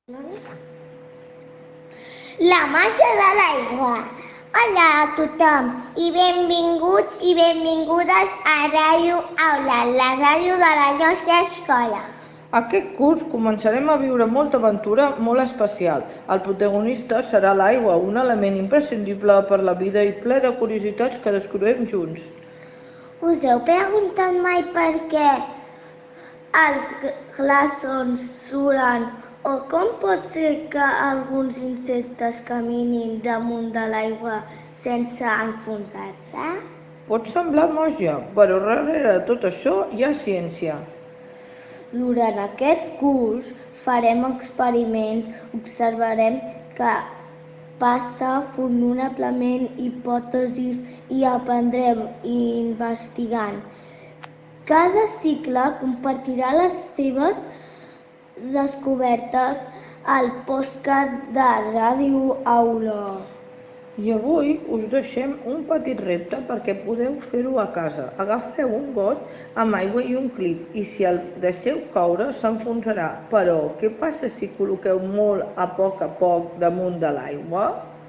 La màgia de l'aigua. Hola a tothom i benvinguts i benvingudes a Ràdio Aula, la ràdio de la nostra escola. Aquest curs començarem a viure molta aventura molt especial. El protagonista serà l'aigua, un element imprescindible per la vida i ple de curiositats que descobrirem junts. Us heu preguntat mai per què els glaçons suren o com pot ser que alguns insectes caminin damunt de l'aigua sense enfonsar-se? Pot semblar màgia, però darrere de tot això hi ha ciència. Durant aquest curs farem experiments, observarem què passa, formulem hipòtesis i aprendrem investigant. Cada cicle compartirà les seves descobertes al podcast de Ràdio Aula. I avui us deixem un petit repte perquè podeu fer-ho a casa. Agafeu un got amb aigua i un clip i si el deixeu caure s'enfonsarà. Però què passa si col·loqueu molt a poc damunt de l'aigua?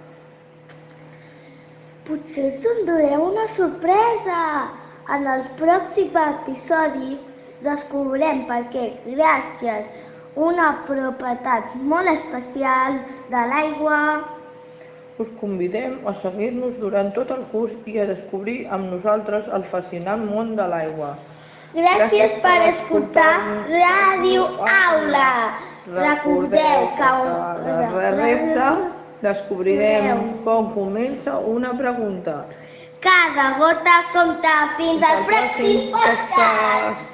Potser us endureu una sorpresa! En els pròxims episodis descobrirem per què, gràcies a una propietat molt especial de l'aigua. Us convidem a seguir-nos durant tot el curs i a descobrir amb nosaltres el fascinant món de l'aigua. Gràcies per escoltar Ràdio Aula. Recordeu que darrer repte descobrirem com comença una pregunta. Cada gota compta. Fins al pròxim podcast!